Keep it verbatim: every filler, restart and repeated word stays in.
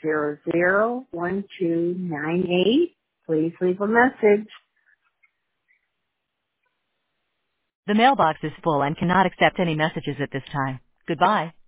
zero zero one two nine eight. Please leave a message. The mailbox is full and cannot accept any messages at this time. Goodbye.